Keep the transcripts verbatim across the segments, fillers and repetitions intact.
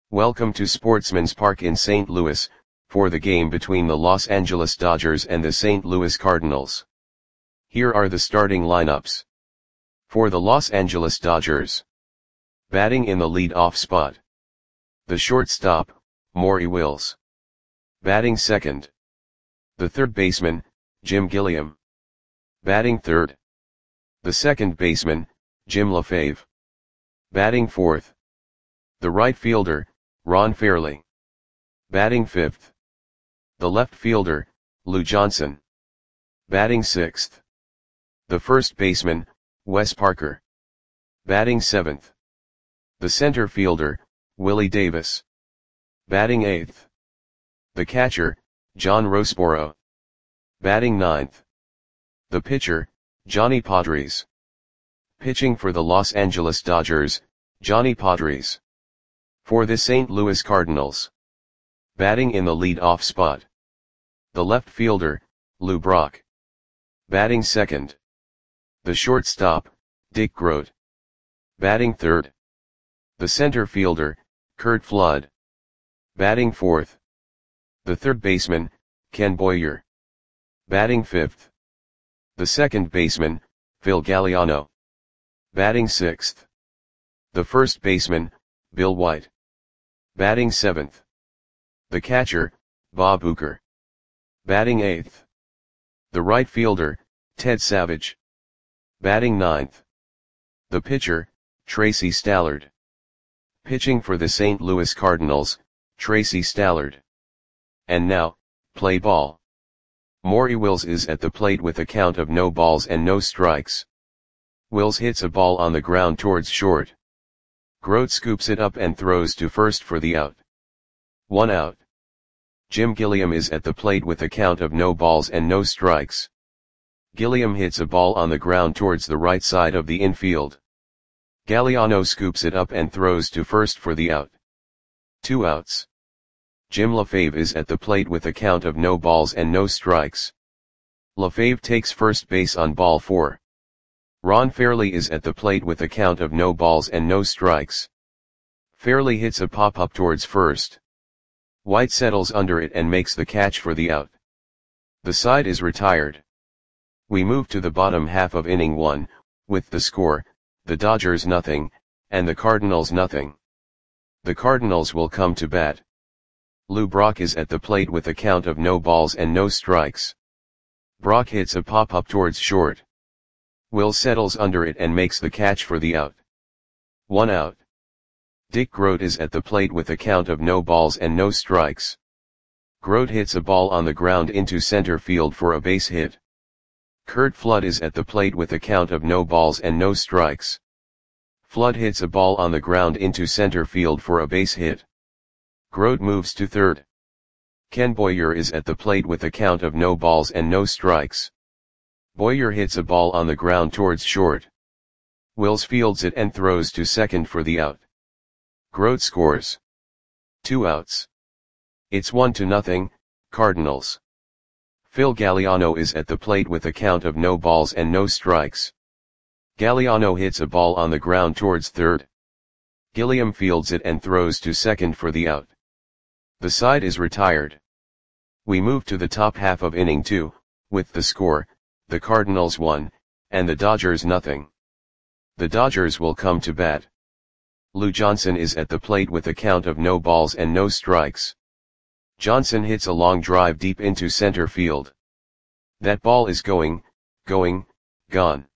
Welcome to Sportsman's Park in Saint Louis, for the game between the Los Angeles Dodgers and the Saint Louis Cardinals. Here are the starting lineups. For the Los Angeles Dodgers. Batting in the lead-off spot. The shortstop, Maury Wills. Batting second. The third baseman, Jim Gilliam. Batting third. The second baseman, Jim LaFave. Batting fourth. The right fielder, Ron Fairly. Batting fifth. The left fielder, Lou Johnson. Batting sixth. The first baseman, Wes Parker. Batting seventh. The center fielder, Willie Davis. Batting eighth. The catcher, John Roseboro. Batting ninth. The pitcher, Johnny Podres. Pitching for the Los Angeles Dodgers, Johnny Podres. For the Saint Louis Cardinals. Batting in the lead-off spot. The left fielder, Lou Brock. Batting second. The shortstop, Dick Groat. Batting third. The center fielder, Curt Flood. Batting fourth. The third baseman, Ken Boyer. Batting fifth. The second baseman, Phil Galliano. Batting sixth. The first baseman, Bill White. Batting seventh. The catcher, Bob Uecker. Batting eighth. The right fielder, Ted Savage. Batting ninth. The pitcher, Tracy Stallard. Pitching for the Saint Louis Cardinals, Tracy Stallard. And now, play ball. Maury Wills is at the plate with a count of no balls and no strikes. Wills hits a ball on the ground towards short. Groat scoops it up and throws to first for the out. One out. Jim Gilliam is at the plate with a count of no balls and no strikes. Gilliam hits a ball on the ground towards the right side of the infield. Galliano scoops it up and throws to first for the out. Two outs. Jim LaFave is at the plate with a count of no balls and no strikes. LaFave takes first base on ball four. Ron Fairly is at the plate with a count of no balls and no strikes. Fairly hits a pop-up towards first. White settles under it and makes the catch for the out. The side is retired. We move to the bottom half of inning one, with the score, the Dodgers nothing, and the Cardinals nothing. The Cardinals will come to bat. Lou Brock is at the plate with a count of no balls and no strikes. Brock hits a pop-up towards short. Will settles under it and makes the catch for the out. One out. Dick Groat is at the plate with a count of no balls and no strikes. Groat hits a ball on the ground into center field for a base hit. Curt Flood is at the plate with a count of no balls and no strikes. Flood hits a ball on the ground into center field for a base hit. Groat moves to third. Ken Boyer is at the plate with a count of no balls and no strikes. Boyer hits a ball on the ground towards short. Wills fields it and throws to second for the out. Groat scores. Two outs. It's one to nothing, Cardinals. Phil Galliano is at the plate with a count of no balls and no strikes. Galliano hits a ball on the ground towards third. Gilliam fields it and throws to second for the out. The side is retired. We move to the top half of inning two, with the score, the Cardinals one, and the Dodgers nothing. The Dodgers will come to bat. Lou Johnson is at the plate with a count of no balls and no strikes. Johnson hits a long drive deep into center field. That ball is going, going, gone.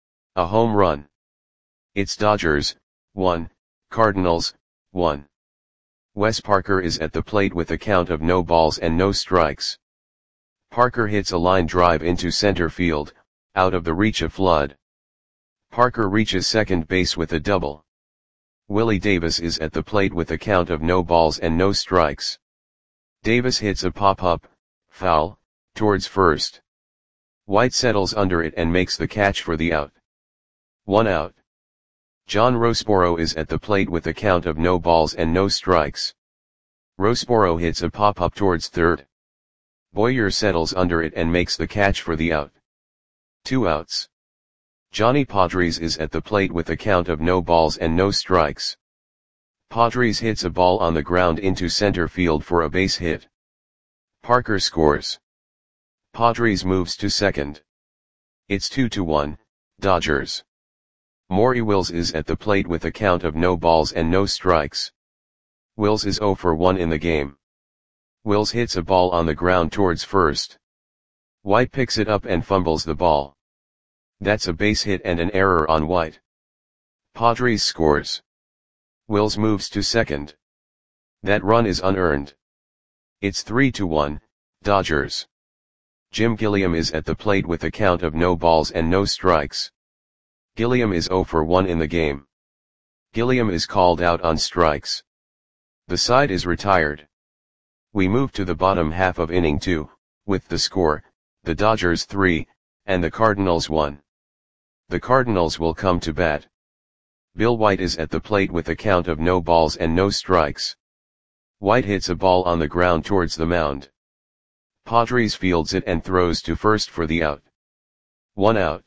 A home run. It's Dodgers, one, Cardinals, one. Wes Parker is at the plate with a count of no balls and no strikes. Parker hits a line drive into center field, out of the reach of Flood. Parker reaches second base with a double. Willie Davis is at the plate with a count of no balls and no strikes. Davis hits a pop-up, foul, towards first. White settles under it and makes the catch for the out. One out. John Roseboro is at the plate with a count of no balls and no strikes. Roseboro hits a pop-up towards third. Boyer settles under it and makes the catch for the out. Two outs. Johnny Podres is at the plate with a count of no balls and no strikes. Padres hits a ball on the ground into center field for a base hit. Parker scores. Padres moves to second. It's two to one, Dodgers. Maury Wills is at the plate with a count of no balls and no strikes. Wills is zero for one in the game. Wills hits a ball on the ground towards first. White picks it up and fumbles the ball. That's a base hit and an error on White. Padres scores. Wills moves to second. That run is unearned. It's three to one, Dodgers. Jim Gilliam is at the plate with a count of no balls and no strikes. Gilliam is zero for one in the game. Gilliam is called out on strikes. The side is retired. We move to the bottom half of inning two, with the score, the Dodgers three, and the Cardinals one. The Cardinals will come to bat. Bill White is at the plate with a count of no balls and no strikes. White hits a ball on the ground towards the mound. Padres fields it and throws to first for the out. One out.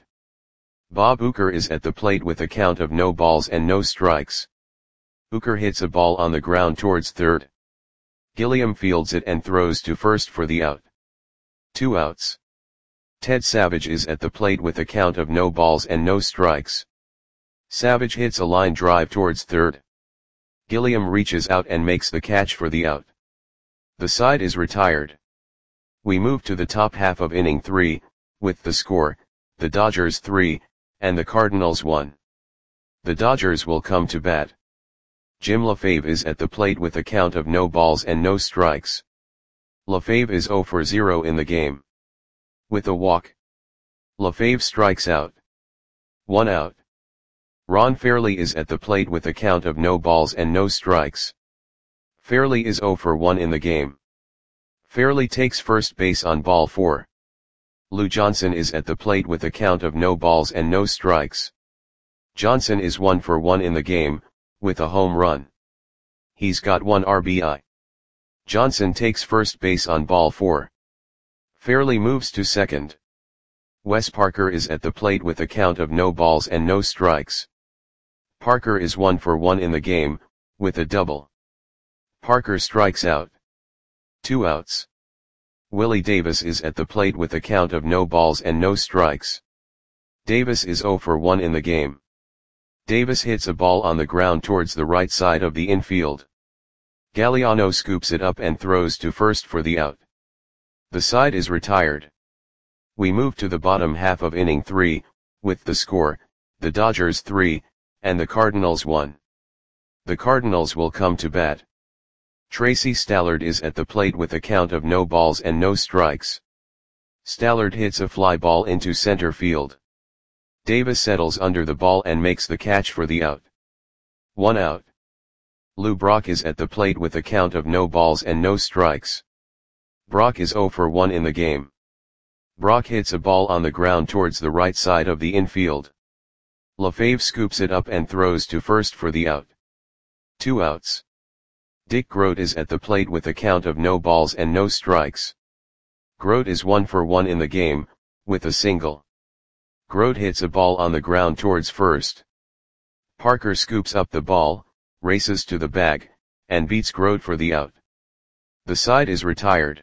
Bob Uecker is at the plate with a count of no balls and no strikes. Uecker hits a ball on the ground towards third. Gilliam fields it and throws to first for the out. Two outs. Ted Savage is at the plate with a count of no balls and no strikes. Savage hits a line drive towards third. Gilliam reaches out and makes the catch for the out. The side is retired. We move to the top half of inning three, with the score, the Dodgers three, and the Cardinals one. The Dodgers will come to bat. Jim LaFave is at the plate with a count of no balls and no strikes. LaFave is zero for zero in the game. With a walk. LaFave strikes out. One out. Ron Fairley is at the plate with a count of no balls and no strikes. Fairley is zero for one in the game. Fairley takes first base on ball four. Lou Johnson is at the plate with a count of no balls and no strikes. Johnson is one for one in the game, with a home run. He's got one R B I. Johnson takes first base on ball four. Fairley moves to second. Wes Parker is at the plate with a count of no balls and no strikes. Parker is one for one in the game, with a double. Parker strikes out. Two outs. Willie Davis is at the plate with a count of no balls and no strikes. Davis is zero for one in the game. Davis hits a ball on the ground towards the right side of the infield. Galliano scoops it up and throws to first for the out. The side is retired. We move to the bottom half of inning three, with the score, the Dodgers three, and the Cardinals one. The Cardinals will come to bat. Tracy Stallard is at the plate with a count of no balls and no strikes. Stallard hits a fly ball into center field. Davis settles under the ball and makes the catch for the out. One out. Lou Brock is at the plate with a count of no balls and no strikes. Brock is zero for one in the game. Brock hits a ball on the ground towards the right side of the infield. LaFave scoops it up and throws to first for the out. Two outs. Dick Groat is at the plate with a count of no balls and no strikes. Groat is one for one in the game, with a single. Groat hits a ball on the ground towards first. Parker scoops up the ball, races to the bag, and beats Groat for the out. The side is retired.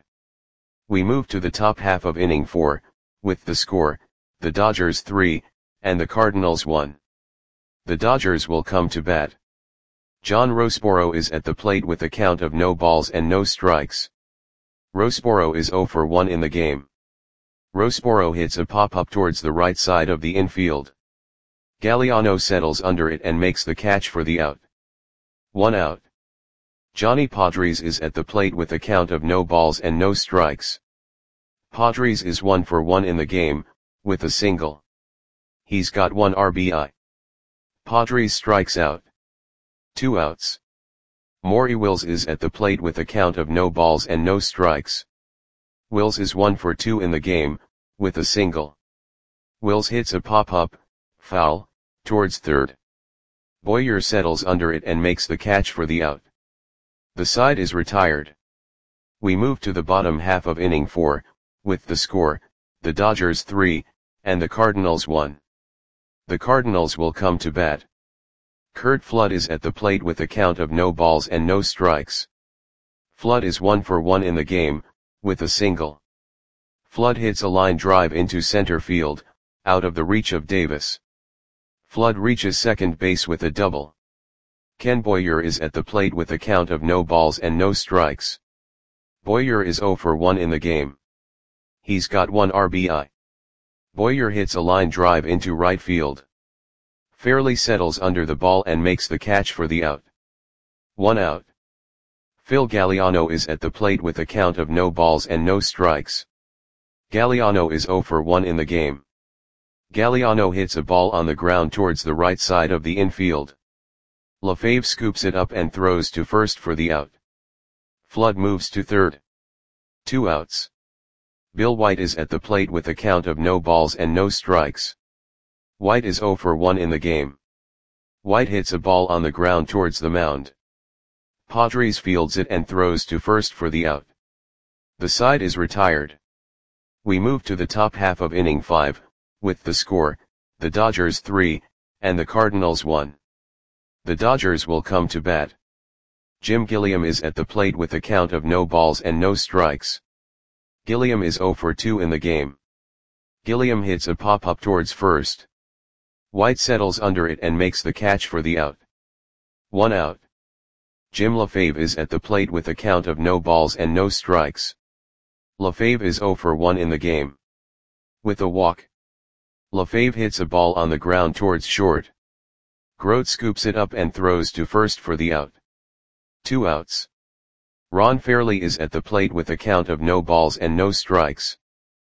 We move to the top half of inning four, with the score, the Dodgers three, and the Cardinals one. The Dodgers will come to bat. John Roseboro is at the plate with a count of no balls and no strikes. Roseboro is zero for one in the game. Roseboro hits a pop-up towards the right side of the infield. Galliano settles under it and makes the catch for the out. One out. Johnny Padres is at the plate with a count of no balls and no strikes. Padres is one for one in the game, with a single. He's got one R B I. Padres strikes out. Two outs. Maury Wills is at the plate with a count of no balls and no strikes. Wills is one for two in the game, with a single. Wills hits a pop-up, foul, towards third. Boyer settles under it and makes the catch for the out. The side is retired. We move to the bottom half of inning four, with the score, the Dodgers three, and the Cardinals one. The Cardinals will come to bat. Curt Flood is at the plate with a count of no balls and no strikes. Flood is one for one in the game, with a single. Flood hits a line drive into center field, out of the reach of Davis. Flood reaches second base with a double. Ken Boyer is at the plate with a count of no balls and no strikes. Boyer is zero for one in the game. He's got one R B I. Boyer hits a line drive into right field. Fairly settles under the ball and makes the catch for the out. One out. Phil Galliano is at the plate with a count of no balls and no strikes. Galliano is zero for one in the game. Galliano hits a ball on the ground towards the right side of the infield. LaFave scoops it up and throws to first for the out. Flood moves to third. Two outs. Bill White is at the plate with a count of no balls and no strikes. White is zero for one in the game. White hits a ball on the ground towards the mound. Padres fields it and throws to first for the out. The side is retired. We move to the top half of inning five, with the score, the Dodgers three, and the Cardinals one. The Dodgers will come to bat. Jim Gilliam is at the plate with a count of no balls and no strikes. Gilliam is zero for two in the game. Gilliam hits a pop-up towards first. White settles under it and makes the catch for the out. One out. Jim LaFave is at the plate with a count of no balls and no strikes. LaFave is zero for one in the game. With a walk. LaFave hits a ball on the ground towards short. Grote scoops it up and throws to first for the out. Two outs. Ron Fairly is at the plate with a count of no balls and no strikes.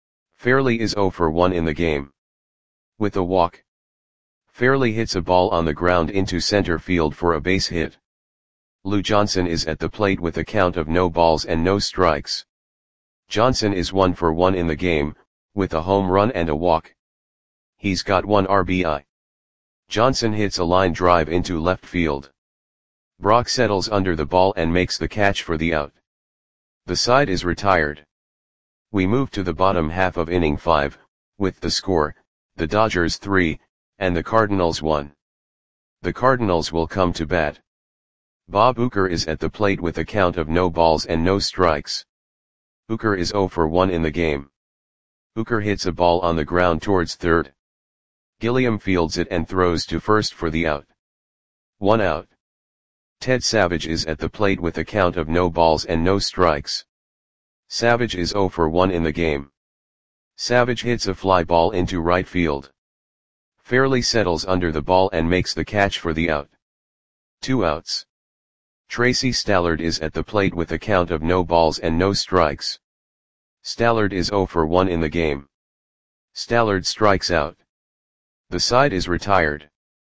Fairly is zero for one in the game. With a walk. Fairly hits a ball on the ground into center field for a base hit. Lou Johnson is at the plate with a count of no balls and no strikes. Johnson is one for one in the game, with a home run and a walk. He's got one R B I. Johnson hits a line drive into left field. Brock settles under the ball and makes the catch for the out. The side is retired. We move to the bottom half of inning five, with the score, the Dodgers three, and the Cardinals one. The Cardinals will come to bat. Bob Uecker is at the plate with a count of no balls and no strikes. Uecker is zero for one in the game. Uecker hits a ball on the ground towards third. Gilliam fields it and throws to first for the out. One out. Ted Savage is at the plate with a count of no balls and no strikes. Savage is zero for one in the game. Savage hits a fly ball into right field. Fairly settles under the ball and makes the catch for the out. Two outs. Tracy Stallard is at the plate with a count of no balls and no strikes. Stallard is zero for one in the game. Stallard strikes out. The side is retired.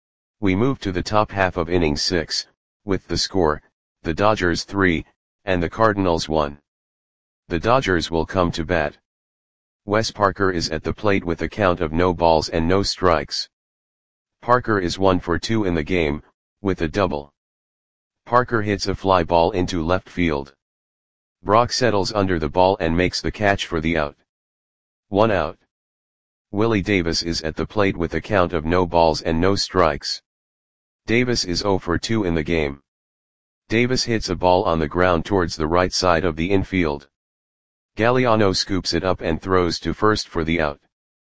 We move to the top half of inning six, with the score, the Dodgers three, and the Cardinals one. The Dodgers will come to bat. Wes Parker is at the plate with a count of no balls and no strikes. Parker is one for two in the game, with a double. Parker hits a fly ball into left field. Brock settles under the ball and makes the catch for the out. One out. Willie Davis is at the plate with a count of no balls and no strikes. Davis is zero for two in the game. Davis hits a ball on the ground towards the right side of the infield. Galliano scoops it up and throws to first for the out.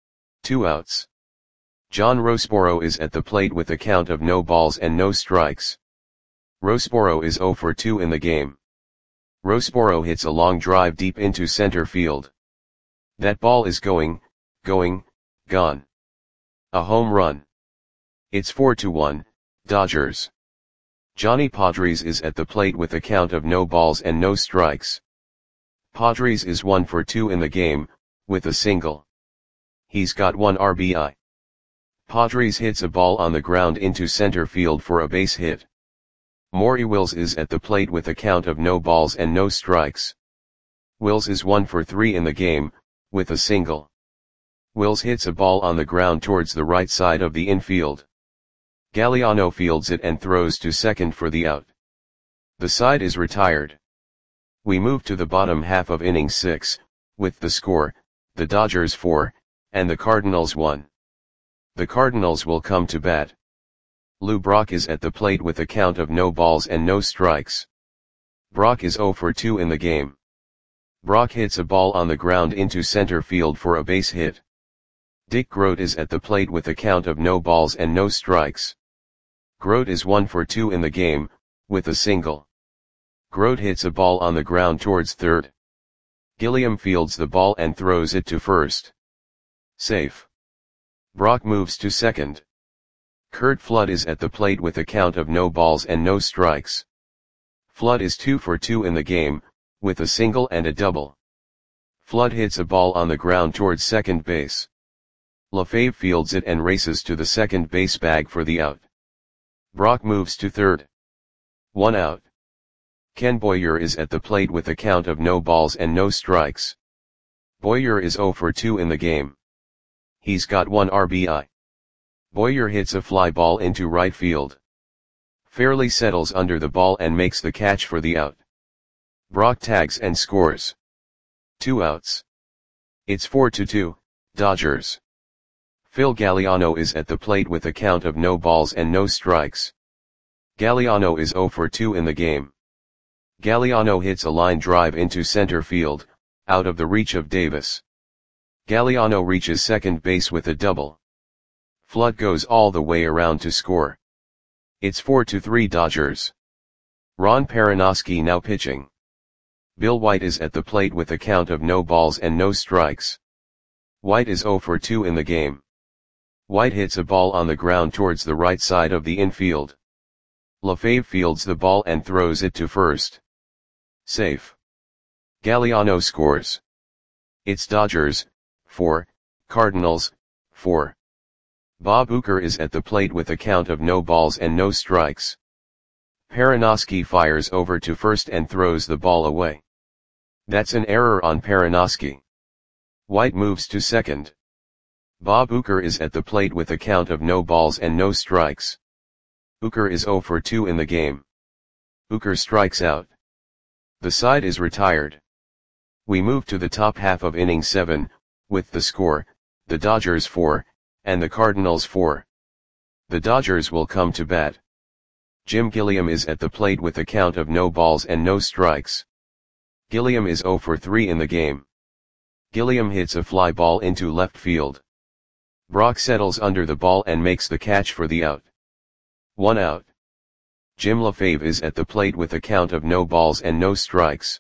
Two outs. John Roseboro is at the plate with a count of no balls and no strikes. Roseboro is zero for two in the game. Roseboro hits a long drive deep into center field. That ball is going, going, gone. A home run. It's four to one, Dodgers. Johnny Padres is at the plate with a count of no balls and no strikes. Padres is one for two in the game, with a single. He's got one R B I. Padres hits a ball on the ground into center field for a base hit. Maury Wills is at the plate with a count of no balls and no strikes. Wills is one for three in the game, with a single. Wills hits a ball on the ground towards the right side of the infield. Galliano fields it and throws to second for the out. The side is retired. We move to the bottom half of inning six, with the score, the Dodgers four, and the Cardinals one. The Cardinals will come to bat. Lou Brock is at the plate with a count of no balls and no strikes. Brock is zero for two in the game. Brock hits a ball on the ground into center field for a base hit. Dick Groat is at the plate with a count of no balls and no strikes. Groat is one for two in the game, with a single. Groat hits a ball on the ground towards third. Gilliam fields the ball and throws it to first. Safe. Brock moves to second. Curt Flood is at the plate with a count of no balls and no strikes. Flood is two for two in the game, with a single and a double. Flood hits a ball on the ground towards second base. LaFave fields it and races to the second base bag for the out. Brock moves to third. One out. Ken Boyer is at the plate with a count of no balls and no strikes. Boyer is zero for two in the game. He's got one R B I. Boyer hits a fly ball into right field. Fairley settles under the ball and makes the catch for the out. Brock tags and scores. Two outs. It's four to two, Dodgers. Phil Galliano is at the plate with a count of no balls and no strikes. Galliano is zero for two in the game. Galliano hits a line drive into center field, out of the reach of Davis. Galliano reaches second base with a double. Flood goes all the way around to score. It's four to three Dodgers. Ron Perranoski now pitching. Bill White is at the plate with a count of no balls and no strikes. White is zero for two in the game. White hits a ball on the ground towards the right side of the infield. LaFave fields the ball and throws it to first. Safe. Galliano scores. It's Dodgers, four, Cardinals, four. Bob Uecker is at the plate with a count of no balls and no strikes. Perranoski fires over to first and throws the ball away. That's an error on Perranoski. White moves to second. Bob Uecker is at the plate with a count of no balls and no strikes. Uecker is zero for two in the game. Uecker strikes out. The side is retired. We move to the top half of inning seven, with the score, the Dodgers four, and the Cardinals four. The Dodgers will come to bat. Jim Gilliam is at the plate with a count of no balls and no strikes. Gilliam is zero for three in the game. Gilliam hits a fly ball into left field. Brock settles under the ball and makes the catch for the out. One out. Jim LaFave is at the plate with a count of no balls and no strikes.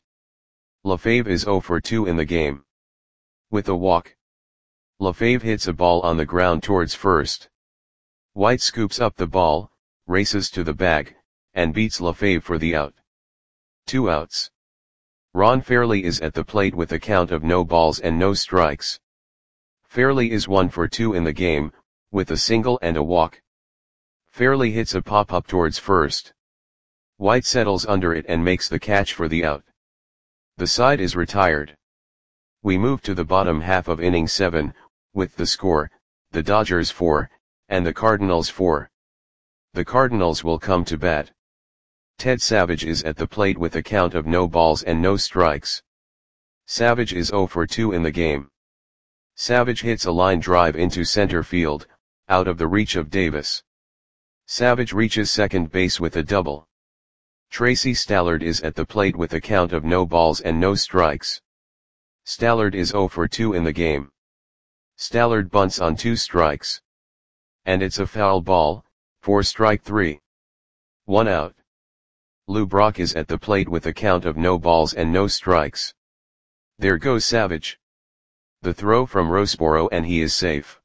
LaFave is zero for two in the game. With a walk. LaFave hits a ball on the ground towards first. White scoops up the ball, races to the bag, and beats LaFave for the out. Two outs. Ron Fairly is at the plate with a count of no balls and no strikes. Fairly is one for two in the game, with a single and a walk. Fairly hits a pop-up towards first. White settles under it and makes the catch for the out. The side is retired. We move to the bottom half of inning seven, with the score, the Dodgers four, and the Cardinals four. The Cardinals will come to bat. Ted Savage is at the plate with a count of no balls and no strikes. Savage is zero for two in the game. Savage hits a line drive into center field, out of the reach of Davis. Savage reaches second base with a double. Tracy Stallard is at the plate with a count of no balls and no strikes. Stallard is zero for two in the game. Stallard bunts on two strikes. And it's a foul ball, for strike three. One out. Lou Brock is at the plate with a count of no balls and no strikes. There goes Savage. The throw from Roseboro and he is safe.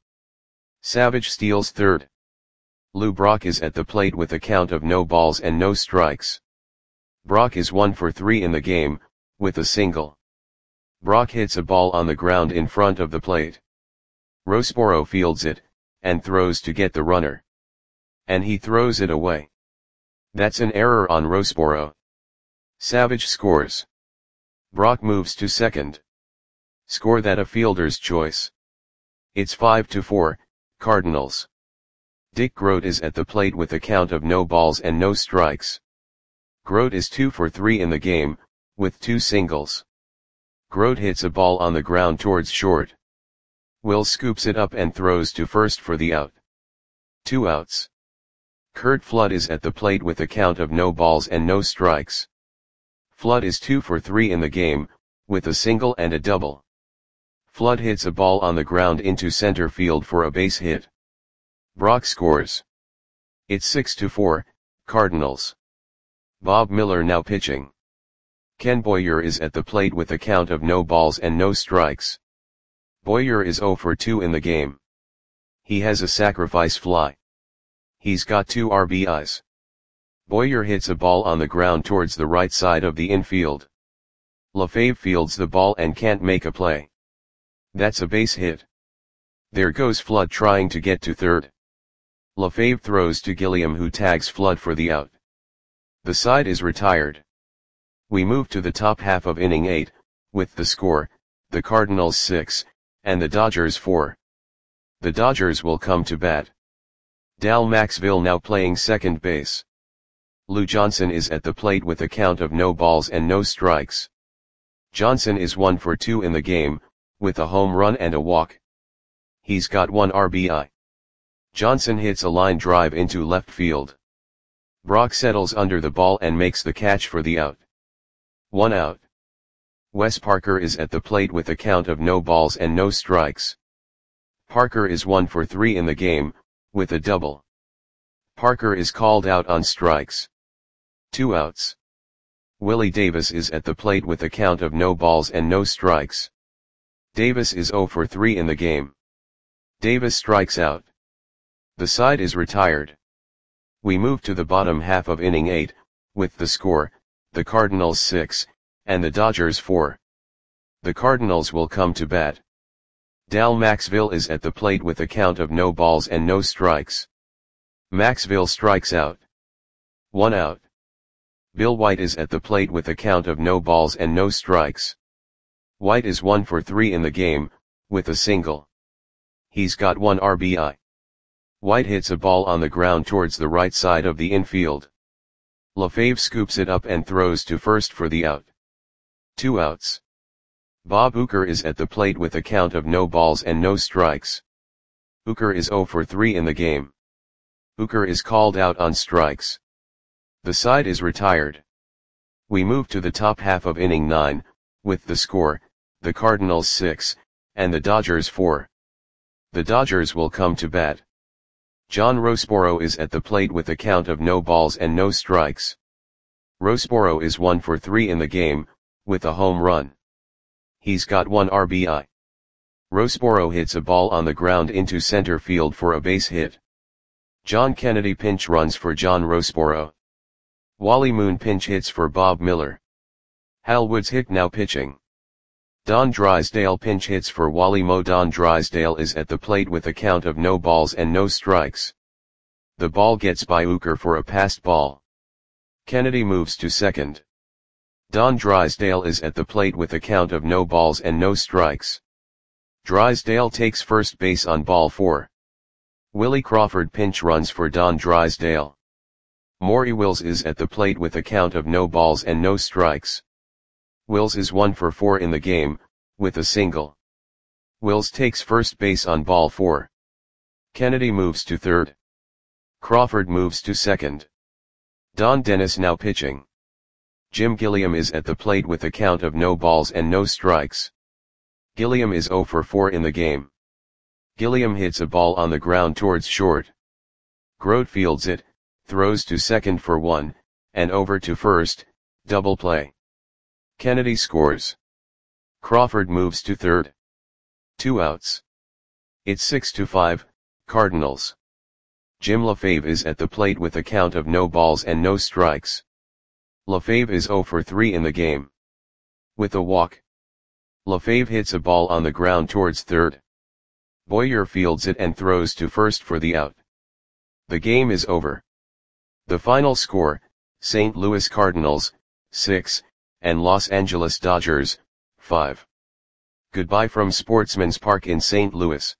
Savage steals third. Lou Brock is at the plate with a count of no balls and no strikes. Brock is one for three in the game, with a single. Brock hits a ball on the ground in front of the plate. Roseboro fields it, and throws to get the runner. And he throws it away. That's an error on Roseboro. Savage scores. Brock moves to second. Score that a fielder's choice. It's five to four, Cardinals. Dick Groat is at the plate with a count of no balls and no strikes. Groat is two for three in the game, with two singles. Groat hits a ball on the ground towards short. Will scoops it up and throws to first for the out. Two outs. Curt Flood is at the plate with a count of no balls and no strikes. Flood is two for three in the game, with a single and a double. Flood hits a ball on the ground into center field for a base hit. Brock scores. It's six to four, Cardinals. Bob Miller now pitching. Ken Boyer is at the plate with a count of no balls and no strikes. Boyer is zero for two in the game. He has a sacrifice fly. He's got two R B Is. Boyer hits a ball on the ground towards the right side of the infield. LaFave fields the ball and can't make a play. That's a base hit. There goes Flood trying to get to third. LaFave throws to Gilliam, who tags Flood for the out. The side is retired. We move to the top half of inning eight, with the score, the Cardinals six, and the Dodgers four. The Dodgers will come to bat. Dal Maxville now playing second base. Lou Johnson is at the plate with a count of no balls and no strikes. Johnson is one for two in the game, with a home run and a walk. He's got one R B I. Johnson hits a line drive into left field. Brock settles under the ball and makes the catch for the out. One out. Wes Parker is at the plate with a count of no balls and no strikes. Parker is one for three in the game, with a double. Parker is called out on strikes. Two outs. Willie Davis is at the plate with a count of no balls and no strikes. Davis is zero for three in the game. Davis strikes out. The side is retired. We move to the bottom half of inning eight, with the score, the Cardinals six, and the Dodgers four. The Cardinals will come to bat. Dal Maxville is at the plate with a count of no balls and no strikes. Maxville strikes out. One out. Bill White is at the plate with a count of no balls and no strikes. White is one for three in the game, with a single. He's got one R B I. White hits a ball on the ground towards the right side of the infield. LaFave scoops it up and throws to first for the out. Two outs. Bob Uecker is at the plate with a count of no balls and no strikes. Uecker is zero for three in the game. Uecker is called out on strikes. The side is retired. We move to the top half of inning nine, with the score, the Cardinals six, and the Dodgers four. The Dodgers will come to bat. John Roseboro is at the plate with a count of no balls and no strikes. Roseboro is one for three in the game, with a home run. He's got one R B I. Roseboro hits a ball on the ground into center field for a base hit. John Kennedy pinch runs for John Roseboro. Wally Moon pinch hits for Bob Miller. Hal Woods hit now pitching. Don Drysdale pinch hits for Wally Mo. Don Drysdale is at the plate with a count of no balls and no strikes. The ball gets by Uecker for a passed ball. Kennedy moves to second. Don Drysdale is at the plate with a count of no balls and no strikes. Drysdale takes first base on ball four. Willie Crawford pinch runs for Don Drysdale. Maury Wills is at the plate with a count of no balls and no strikes. Wills is one for four in the game, with a single. Wills takes first base on ball four. Kennedy moves to third. Crawford moves to second. Don Dennis now pitching. Jim Gilliam is at the plate with a count of no balls and no strikes. Gilliam is zero for four in the game. Gilliam hits a ball on the ground towards short. Grote fields it, throws to second for one, and over to first, double play. Kennedy scores. Crawford moves to third. Two outs. It's six to five, Cardinals. Jim LaFave is at the plate with a count of no balls and no strikes. LaFave is zero for three in the game. With a walk. LaFave hits a ball on the ground towards third. Boyer fields it and throws to first for the out. The game is over. The final score, Saint Louis Cardinals, six, and Los Angeles Dodgers, five. Goodbye from Sportsman's Park in Saint Louis.